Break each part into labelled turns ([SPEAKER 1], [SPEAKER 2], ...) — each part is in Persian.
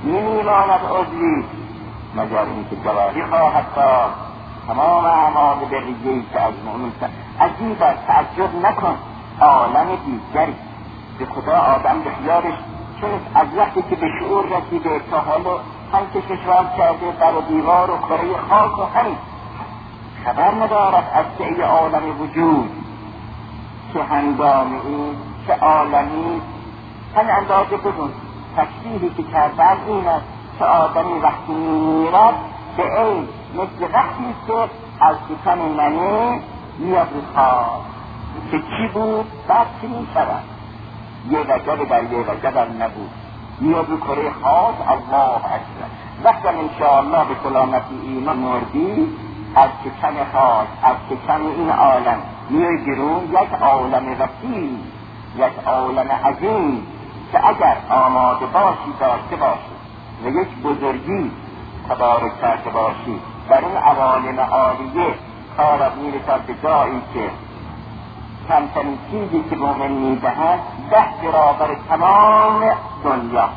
[SPEAKER 1] نمیماند عضوی مگر اینکه جواهی خواهد داد تمام اعمال بقیه‌ای که از مؤمن عجیب است، تعجب نکن عالم دیگری به خدا آدم به خیالش چون از وقتی که به شعور رسیده تا حالا هم که کشور کرده در دیوار و کره خاک و همین خبر ندارد از که ای عالم وجود که هنگام این که عالمی همین اندازه بدون تشبیهی که کردن این است که آدمی وقتی میمیرد به این مثل وقتی که از شکم منه میاد رو خواب که چی بود بعد چی میشود یه وجب در یه وجب هم نبود میاد رو کره خاک الله اکبر وقتی انشاءالله به سلامتی ایمان مردی از شکم خاک از شکم این عالم میای بیرون یک عالم وسیع یک عالم عظیم که اگر آماده باشی داشته باشی و یک بزرگی تبارک کرده باشی در این عوالم عالیه کارت میرسد به جایی که کمترین چیزی که مومن میدهد 10 برابر تمام دنیا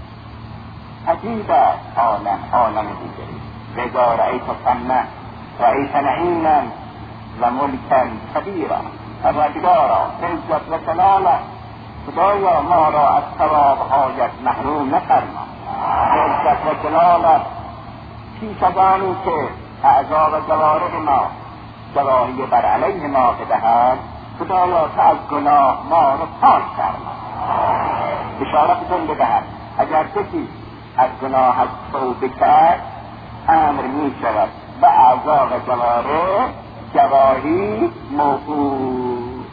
[SPEAKER 1] عجیب عالم دیگری لذا رأیت ثمه رأیت نعیما و ملکا کبیرا پروردگارا عزت و جلالت خدایا ما را از ثوابهایت محروم نفرما عزت و جلالت پیش از آنی که اعضا و جوارح ما گواهی بر علیه ما بدهد خدایا تو از گناه ما را پاک فرما بشارتتون بدهد اگر کسی از گناه از توبه کرد امر می شود به اعضا و جوارح گواهی موجود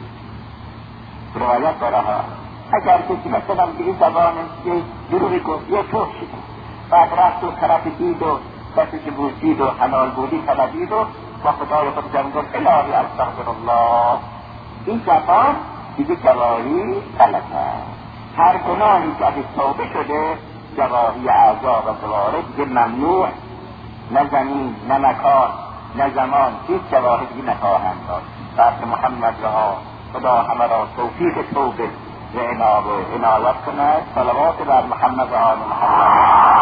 [SPEAKER 1] روایت دارها اگر کسی مثلا به این زبان دروغی گفت یا توشید بعد رفت و طرف دید و کسی که بودید و حلال بودی طلبید و خدای خود جنگل الهی استغفر الله این زبان دیگه گواهی طلب هر گناهی که از توبه شده گواهی اعضا و جوارح دیگه ممنوع نه زمین نه مکان نه زمان هیچ گواهی دیگه نخواهند داد بعد محمد رها خدا همه را توفیق توبه و عنایت کند صلوات بر محمد و آل محمد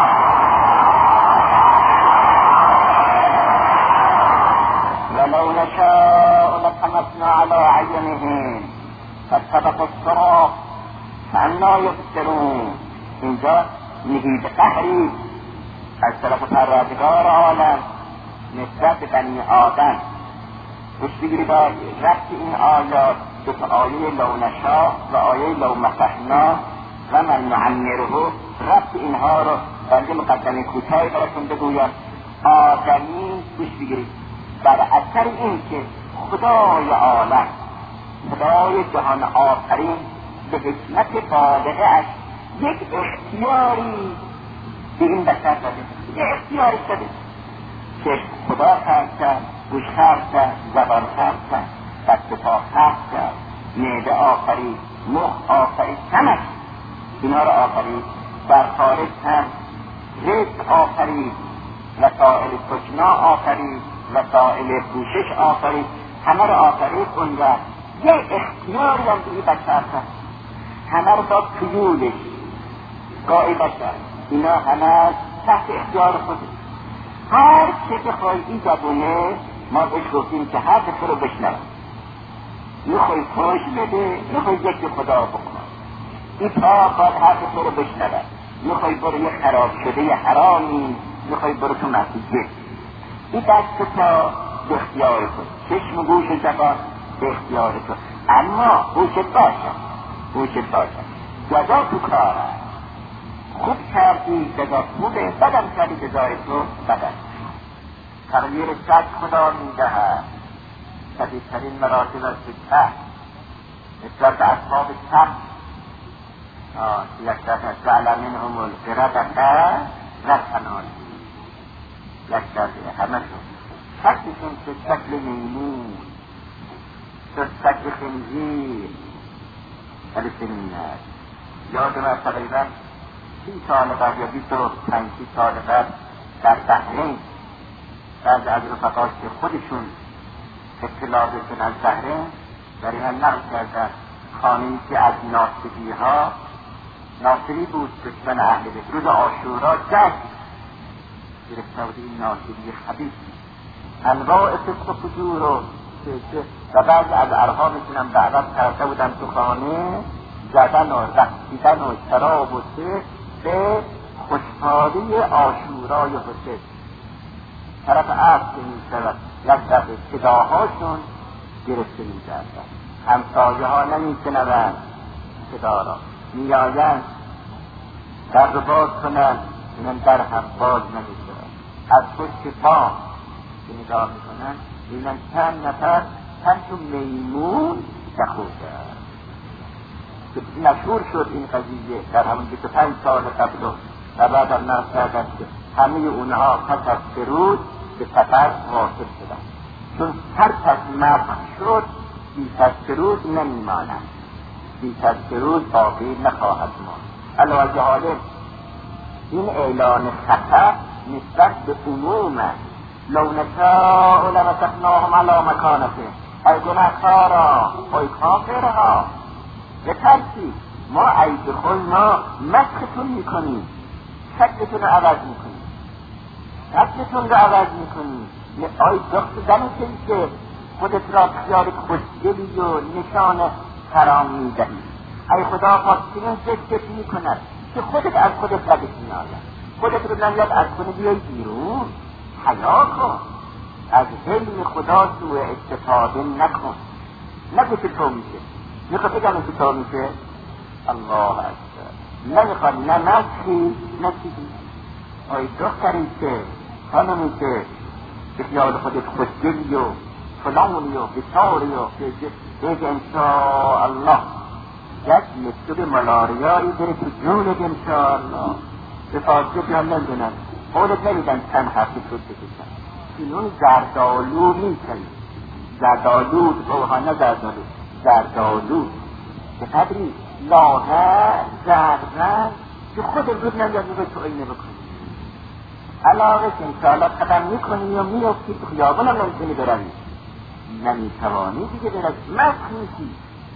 [SPEAKER 1] ولو نشاء لطمسنا على عينهم فاستبقوا الصراط فأنا يبصرون اینجا نهید قهری از طرف پروردگار عالم نسبت بنی آدم گوش بگیری با ربط این آیات به آیه لو نشاء و آیه لو مسحنا و من نعمره ربط اینها رو در مقدمه کوتاهی براتون بگویم آدمی گوش بگیرید در اثر این که خدای عالم خدای جهان آفرین به حکمت بالغه اش یک اختیاری به این بشر داده یک اختیاری شده که خدا خلق کرد گوش خلق کرد زبان خلق کرد دست پا خلق کرد معده آفرید مخ آفرید همش اینا رو آفرید در خارج هم رزق آفرید وسائل سکنا آفرید وسائل پوشش آفرید همه رو آفرید اون را یک اختیاری هم به این بشر کرد همه رو داد تویولش گاهی بشر اینا همه تحت اختیار خود هر چه بخوای این زبونه ما بهش گفتیم که هر تو رو بشنوه میخوای پاش بده میخوای یک خدا بکن این پا باید هر تو رو بشنوه میخوای برو یه خراب شده یه حرامی میخوای برو تو مسیحه این دست تا به اختیار کن چشم و گوش و زبان به اختیار کن اما گوشت باشه جزا تو کار خوب کردی جزا خوبه بدم کردی جزای تو بدم تغییر سگ خدا میدهد شدیدترین مراتب از ته نسبت اصحاب سب یک دفعه جعل منهم القردة رسنان یک دفعه همه شکلشون که شکل میمون شکل خنزیر ولی سنین هست یادم از تقریبا 30 سال بعد یا 25 سال بعد در بحرین بعض از رفقات که خودشون اطلاع بشن از بحرین در این نقل کردن خانه‌ای که از ناصبی ها ناصری بود دشمن اهل بیت. روز عاشورا جشن گرفته بود این ناصری خبیث، انواع فسق و فجور و بعضی از ارها میتونم بعدا کرده بودن تو خانه زدن و رقصیدن و شراب و به خوشحالی عاشورای حسین. طرف عرض که میشود یک دفعه صداهاشون گرفته میگردن، همسایه ها نمیشنوند صدا را، میآیند در رو باز کنند، اینم در هم باز نمیشود. از پشت پا که نگاه میکنند اینم چند نفر چند تو میمون دخوده که مشهور شد این قضیه در همون 25 سال قبل و بعد هم نرس کردن که همه اونها پس از سرود به سفر واصل شدن، چون هر پس مفت شد بیش از سرود نمیمانند، بیش از سرود باقی نخواهد ماند. علاوه حاله این اعلان خطر نسبت به عموم لو نشاء لمسخناهم علی مکانتهم، ای گناهکارا، ای کافرها، بترسید ما عیب خود ما مسختون میکنیم، شکلتون رو عوض میکنیم، شکلتون رو عوض میکنیم. آی دخت دنسی که خودت را خیال خوشگلی و نشان حرام میدهی، ای خدا خواستین زشتت میکند که خودت از خودت بدت میآید، خودت رو نمیاد از خونه بیای بیرون. حیا کن، از علم خدا سوء استفاده نکن. نگو که تو میشه، میخواد بگم که تو میشه. الله اکبر. نمیخواد نه مسخی نه چیزی. آی دختری که خانمی که به خیال خودت خوشگلی و فلانی و بساری و بگه انشاءالله یک مکتوب ملاریایی بره تو جونت انشاءالله به فاصله بیان نمیدونن خودت نمیدن چند هفته شد بکشن. اینون زردالو میکنی، زردالود اوها نه زردالود به قدری لاغر زردرنگ که خود امروز نمیاد به تو اینه بکنی. علاقه که انشاءالله قدم میکنی و میافتی تو خیابون هم نمیتونی بروی، نمیتوانی دیگه بروی، مسخ میشی،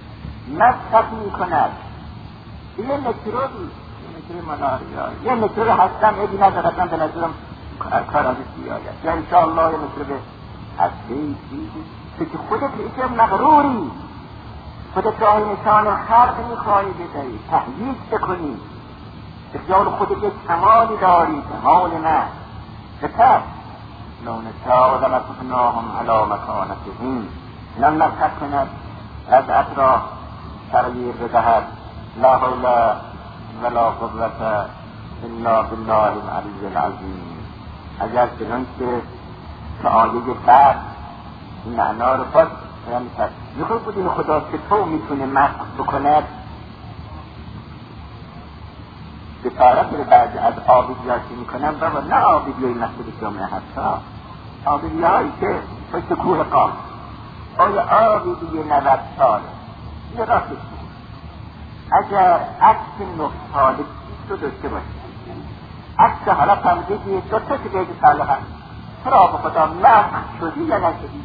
[SPEAKER 1] مسخ میکند. یه مکروبی، یه مکروب ملاریا، یه مکروب هستم ایدی ندارستم به نظرم کارانش بیاید، یا انشاءالله یه مکروب هستی چیزی که خودت ایچه مغروری، خودت راه نشان خلق میخواهی بدهی، تحییز بکنی، بسیار خودت یک کمالی داری، کمال نه بتر لو نشاء لمسخناهم علی مکانتهم، نم نسخ کند از اطراف تغییر بدهد. لا حول ولا قوة الا بالله العلی العظیم. اگر چنانکه که آیه بعد این معنا رو پاس میخواد بودین خدا که تو میتونه مسخ بکند به طرف رو بعد از آبیدیاتی میکنم بابا، نه آبیدیای مسئول جامعه هستا، آبیدیایی که پشت کوه قاف، آیا آبیدی 90 ساله یه راستش اگر عکس 9 ساله رو داشته باشی، عکس حالا فهمیدی دو تا که ساله هست، چرا به خدا مسخ شدی یا نشدی؟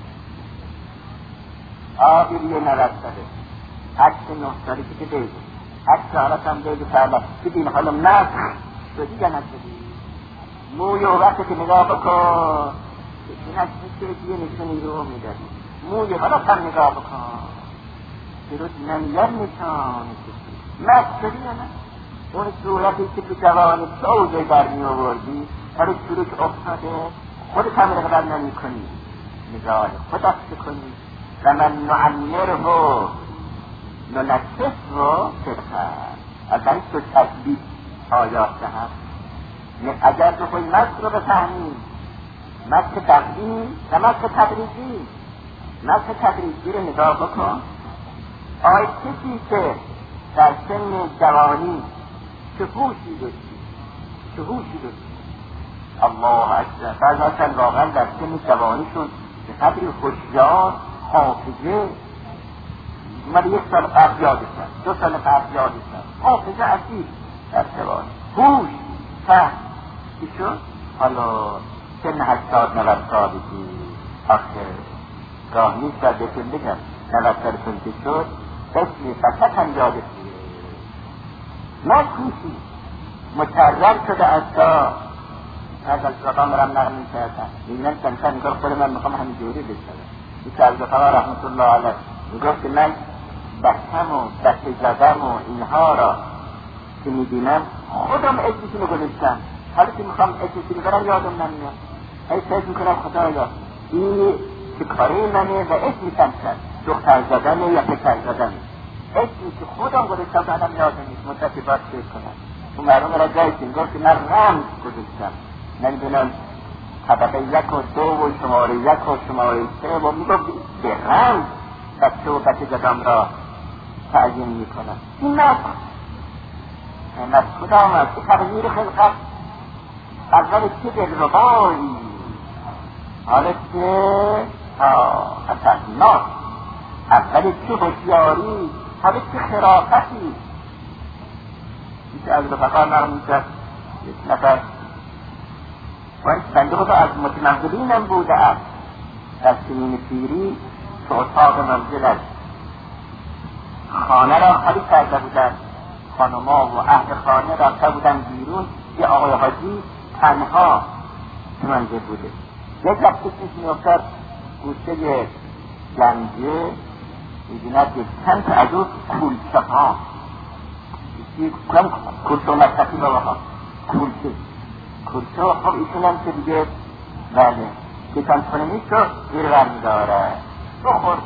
[SPEAKER 1] آبیدی 90 ساله، عکس 9 ساله که دیگه عکس حالا فهمیدی ساله ببین حالا مسخ شدی یا نشدی؟ موی و وقتی که نگاه بکن این عکس که دیگه نشونی رو میدادی، موی حالا هم نگاه بکن درست نمیاد نشان مسخ شدی یا نه؟ اون صورتی که تو جوانی سوزه در می آوردی برای چروک افتاده خودت هم رقبر نمی کنی، نگاه خودت بکنی و من نعمره ننکس رو فرخر. از این تو تثبیت آیات هست. اگر تو خود مسخ رو بفهمی، مسخ تقدیم و مسخ تدریجی، مسخ تدریجی رو نگاه بکن. آی کسی که در سن جوانی شهوشی داشتی الله اکبر، بعض هستن واقعا در سن جوانیشون به قدری هوشیار حافظه اومده 1 سال قبل یادشن، 2 سال قبل یادشن، حافظه عزیز در جوانی، هوش فهم چی شد؟ حالا سن 80-90 سالگی آخه گاه نیست در بهتون بگم 90 سالتون که شد اسمی فقط هم یادش نه کوشی مکرر شده از تا از رقم رم نرمی کردن میگن کنسان میگه خود من میخوام همین جوری بشنم این که از رحمت الله علیه میگه که من بسم و دست زدم و اینها را که میبینم خودم اسمشون رو گذاشتم حالا که میخوام اسمشون برم یادم نمیاد ای فکر میکنم خدایا این که کاری منه و اسمشم شد دختر زدنه یا پسر زدنه اسمی که خودم گذاشتم بعدم یادم نیست مدتی باید فکر کنم اون مردم را جایشون گفت که من رمز گذاشتم نمیدونم طبقه 1 و 2 و شماره 1 و شماره 3 و میگفت به رمز بچه و بچه زدم را تعیین میکنم این نکن از خدا آمد که تغییر خلقت اول چه دلربایی حالا چه خطرناک اول چه هوشیاری حالا چه خرافتی از رفقا نرم میکرد یک نفر و این بنده خدا از متمنزلینم بوده است در سنین پیری تو اتاق منزلش خانه را خالی کرده بودند خانما و اهل خانه رفته بودن بیرون یه آقای حاجی تنها تو منزل بوده یک لحظه پیش میافتد گوشه گنجه میبیند یک چند تا از اون کولچه ها کم کلچه و مستقی بابا کلچه و خب ایشون هم که دیگه بله کتان کنه نیست رو زیر ور میداره بخور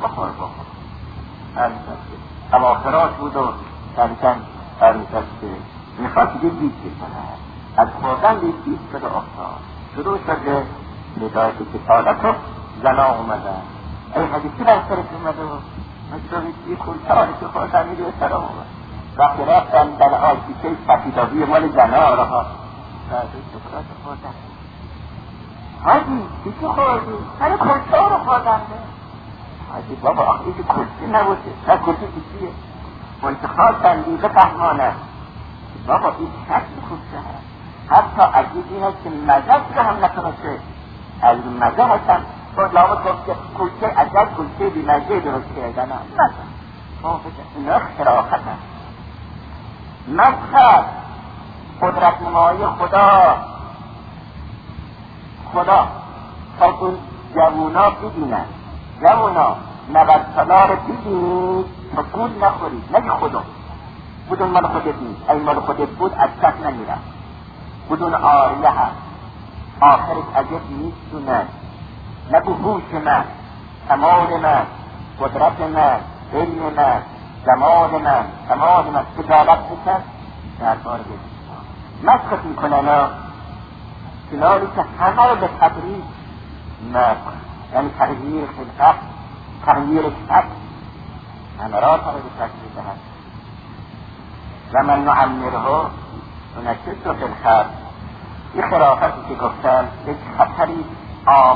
[SPEAKER 1] اواخراش بود و سرکن برمیشسته میخواد دیگه دید بکنه از خوردن دید شده افتاد شروع شده ندایت کتالت و زنا اومدن ای حدیثی بر سرش اومده و مجرمی که کلچه که خوردن میده سر اومد وقتی رفتن در آشیشه سفیدابی مال زنا رها بعد شکرات خوردن حاجی چی خوردی؟ سر کلچه رو خوردن حاجی بابا آخه که کلچه نبوده سر کلچه چیه؟ منتخاب تنبیه فهمانه بابا این شکل کلچه هست حتی عجیب این هست که مزد رو هم نتونسته از مزد هستن خود لامد گفت که کلچه عجب کلچه بی مزده درست کردن مثلا اینا خرافت هست مذهب قدرت نمایی خدا تا اون جوونا ببینن جوونا 90 ساله رو ببینید تا گول نخورید نگی خدا بدون مال خودت نیست این مال خودت بود از کس نمیرم بدون آریه هست آخرش عجب نیستونه نگو هوش من کمال من قدرت من علم من جمال من تجارت بکن در بار بزن مسخط میکنن کنالی که همه رو به تدریج نکن یعنی تغییر خلقت تغییر شک همه را تا به تدریج هست و من نعمره ونشسه فی الخلق این خرافتی که گفتم یک خطری عام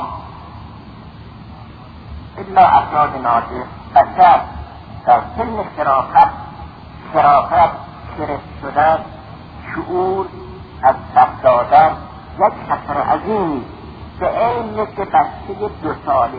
[SPEAKER 1] الا افراد ناجح بشر در سن خرافت شرف شدن شعور از دست دادن یک خطر عظیمی به این مثل بچه 2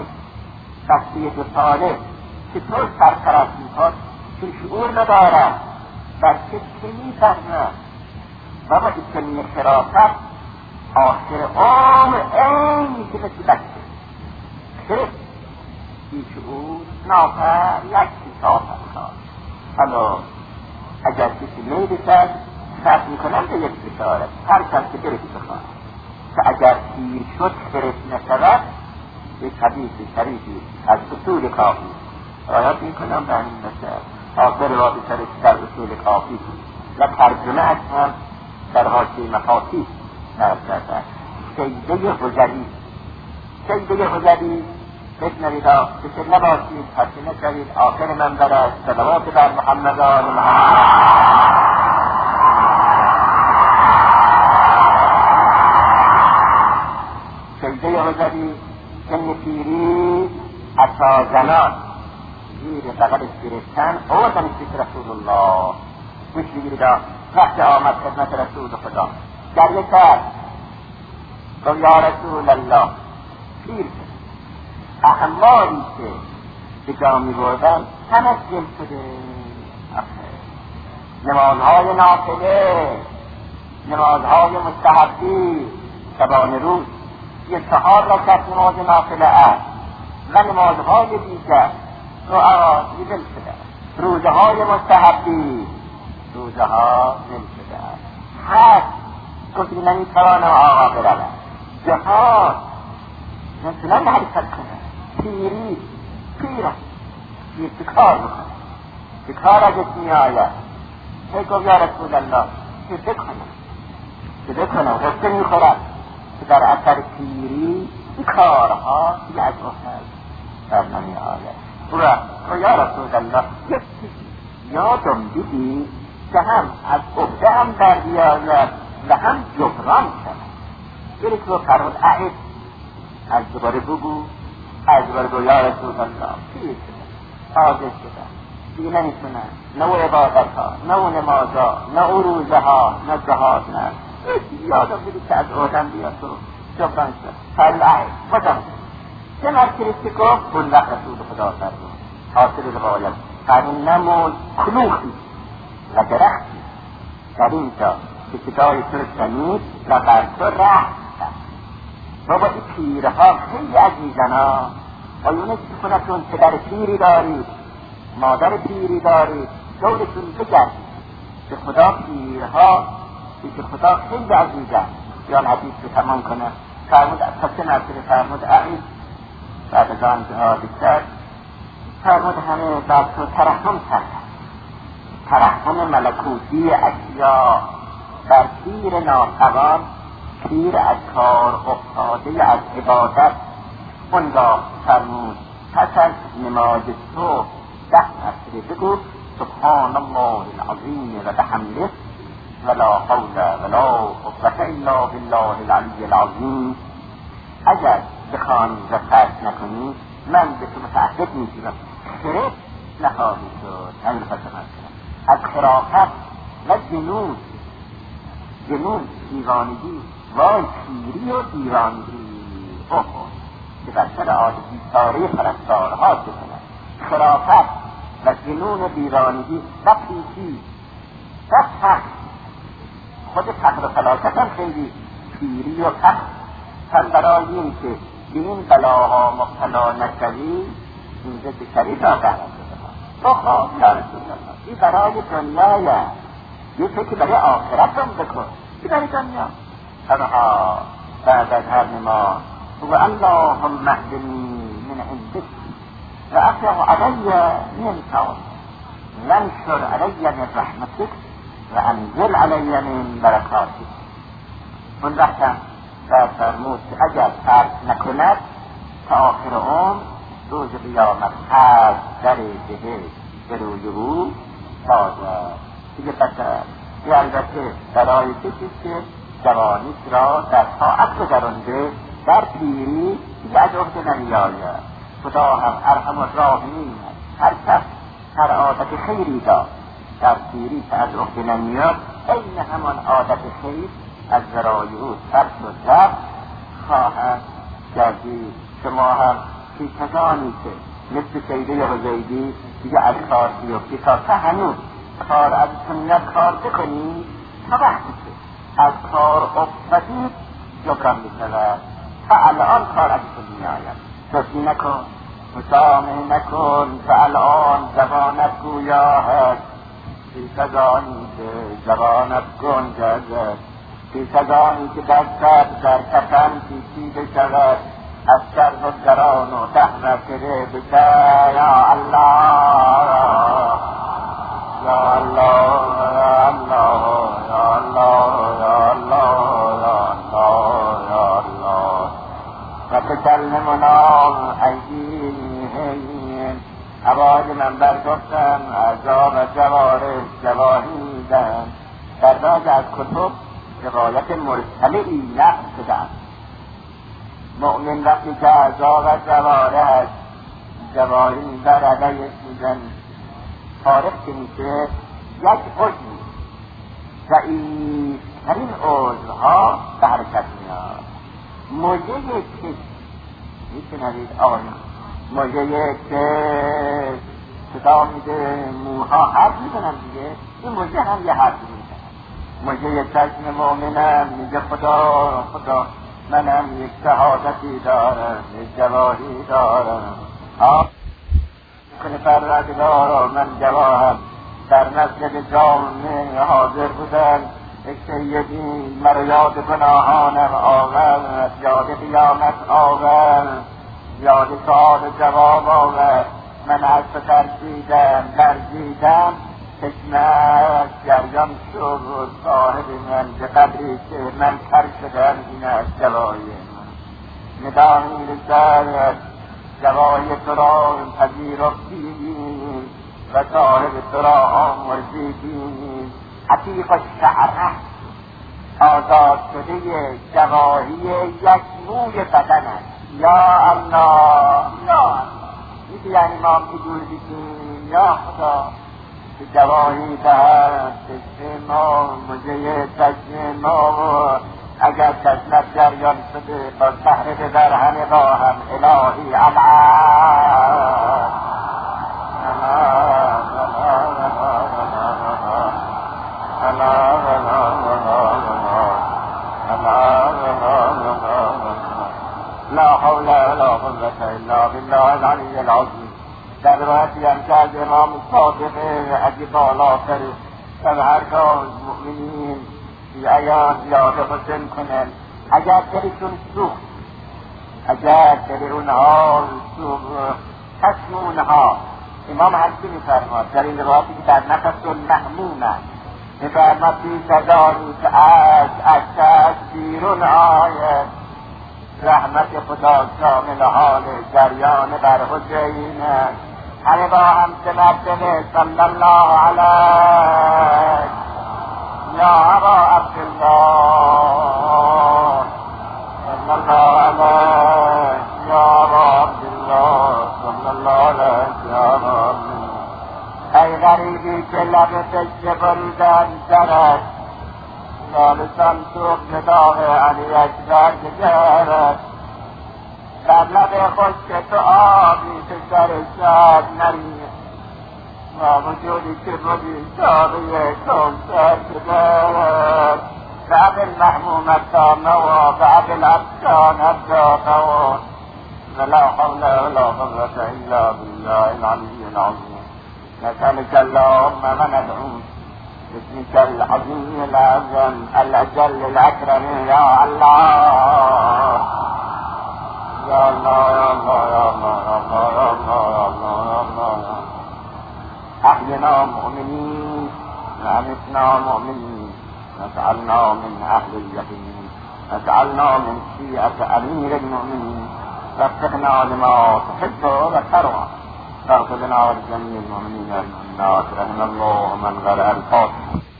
[SPEAKER 1] ساله که طور سرپرست میخواد که شعور ندارن بچه چه میفهمه بابا این سن خرافت آخر عمر این میشه مثل بچه شرف این شعور نافر یک سافر کار حالا اگر کسی میرسد شرط میکنم به یک بشارت هر کس که برسی بخواه که اگر پیر شد خرف نشود یک حدیث شریفی از اصول کافی آیات میکنم به همین مثل آخر را بسرش در اصول کافی و ترجمه از هم در حاشیه مفاتیح نرد کرده سیده حجری بشنوید بسر نباشید حتی نشوید آخر منبر است صلوات بر محمد آل محمد سیده حجری سن پیری عطا زنان زیر بغلش گرفتن آوردنش پیش رسول الله گوش بگیرید وقت آمد خدمت رسول خدا گریه کرد گفت یا رسول الله پیر اعمالی که به جا می بردن همه جل شده نمازهای نافله، نمازهای مستحبی شبانه روز، یه 4 رکعت نماز نافله است و نمازهای دیگر دعایی دل شده است. روزهای مستحبی، روزها دل شده است. حج گفتی نمیتوانم آقا برود. جهاد نمیتونم حرکت کنم. پیری پیر است، پیر چه کار بکنم، چه کار ازش میآید. هی گفت یا رسول الله چه بکنم غصه میخورد که در اثر پیری این کارها دیگه از در نمیآید. و یا رسول الله یک چیزی یادم دیدی که هم از عهده هم در بیاید و هم جبران شد. یکی رو فرمود اعید، از دوباره بگو، از دوباره بگو یا رسول الله پیر شده، حاضر شده، دیگه نمیتونن، نه او عبادت ها، نه او نماز ها، نه او روزه ها، نه جهاد، نه یادم دیدی که از عهدم بیاد تو جبران شد. فرمود خودم چه مرکزی که گفت اون وقت رسول خدا فرمود حاصل روایت فرمود نمون کلوخی و درختی در اینجا که صدای تو شنید و بر تو رحم کرد. بابا این پیرها خیلی عزیزن ها. آیونه چی کنه چون پدر پیری دارید، مادر پیری دارید، دورتون بگردید که خدا پیرها که خدا خیلی عزیزن. یا حدیث رو تمام کنه فرمود پس نرسل فرمود اعید بعد از آن جهادی کرد فرمود همه بعد تو ترحم کرد، ترحم ملکوتی اشیا بر پیر ناتوان، پیر از کار افتاده از عبادت. اونگاه فرمود پس از نماز تو 10 مرتبه بگو سبحان الله العظیم و بحمده ولا حول ولا قوة الا بالله العلی العظیم. اگر بخوانی و فرض نکنی من به تو متعهد میگیرم خرف نخواهی شد. همین رو از خرافت و جنون دیوانگی، وای پیری و دیوانگی که بسر عادتی ساره پرستارها بکنن. خرافت و جنون و دیوانگی و پیچی و فقر، خود فقر و فلاکت هم خیلی پیری و فقر برای این که به این بلاها مبتلا نشوی اینجا بشری را قرار بده. بخواه یا رسول الله این برای دنیای یه فکر برای آخرت هم بکن، این برای دنیا. تنها بعد از هر نماز و اللهم اهدنی من عندک و افرغ علی من فضلک وانشر علی من رحمتک و انزل علی من برکاتک. اون وقتم در فرمود که اگر فرض نکند تا آخر عمر روز قیامت از در بهشت به روی او بازد. دیگه بسر یه البته برای کسی که جوانیش را در طاعت گذرانده در پیری دیگه از عهده نمیآید. خدا هم ارحم الراحمین، هر کس هر عادت خیری داشت در پیری که از عهده نمیاد این همان عادت خیر از ذرای او ترک و رفت خواهد گردید. شما هم کسانی که مثل سیده حزیدی دیگه از کار بیفتی تا هنوز کار از سنت کار بکنی تا وقتی که از کار افتادید جبران بشود. تا الان کار از سنی آید توسی نکن، مسامه نکن، تا الان زبانت گویا هست که سزانی که زبانت گنجد، که سزانی که در سر در کفن پیچیده شود از سر و دران و دهر کده بشه. یا الله یا الله یا الله یا الله یا الله یا الله و تکلمنا ایدیهم. عباد من برگفتم اعضا و جوارح گواهی میدن. در بعض از کتب روایت مرسله نقل شدن. مؤمن وقتی که اعضا و جوارح گواهی بر علیه میدن فارغ که میشه یک عضوی ضعیفترین عضوها به حرکت میاد. موجه چشم میشنوید آقایان، موجه چشم صدا میده، موها حرف میزنن دیگه. این مژه هم یه حرفی میزنن. مژه چشم مؤمنم میگه خدا خدا منم یک شهادتی دارم، یک جواهی دارم. کنه پروردگارا من جواهم در مسجد جامع حاضر بودم، یک سیدی مرا یاد گناهانم آورد، یاد قیامت آورد، یاد سؤال جواب آورد. من از تو ترجیدم چشمش جریان شد صاحب من به قدری که من کر شدم. این از جوایی من ندا میرسد، جوایی تو را پذیرفتیم و صاحب تو را آمرزیدیم. عتیق الشعره آزاد شده جواهی یک موی بدن است. یا الله یا الله، میگه یعنی ما که دور بیدیم یا خدا که جواهی دهد چشم ما، مجه چشم ما، اگر چشمت جریان شده با سهره ببر همه با هم الهی لا حول ولا قوة الا بالله العلی العظیم. در روایتی هم که از امام صادق اگه بالاتر در هرگاه مؤمنین بی عیان یاد حسن کنن، اگر دلشون سوخت، اگر دل اونها سوخت، حسن اونها. امام حسن میفرماد در این روایتی که در نفس المحموم است، میفرماد بی صدایی که از چشم بیرون آید، رحمت خدا شامل حال جریان بر حسین. همه با هم سمردن صلی الله علیه یا ابا عبدالله، صلی الله علیه یا ابا عبدالله، صلی الله علیه یا ابا عبدالله. ای غریبی که لب تشت بریدن سرت، لالسان سوق نداغ علی اکبر گرد، در لب خشک تو آبی که سر شد نرید، با وجودی که بودی ساقی کمتر شدد. بعد المحمومت دامه و بعد الابسان ابداقه، ولا حول ولا قوة الا بالله العلي العظيم. نسألك اللهم وندعوك باسمك العظيم الأعظم الأجل الأكرم يا الله يا الله يا الله يا الله يا الله يا الله يا الله. أحينا مؤمنين وأمتنا مؤمنين، نجعلنا من أهل اليقين، نجعلنا من شيعة أمير المؤمنين، وفقنا لما تحب وترضى، واغفر لنا ولجميع المؤمنين والمؤمنات. رحم الله من غرق الفاتحة.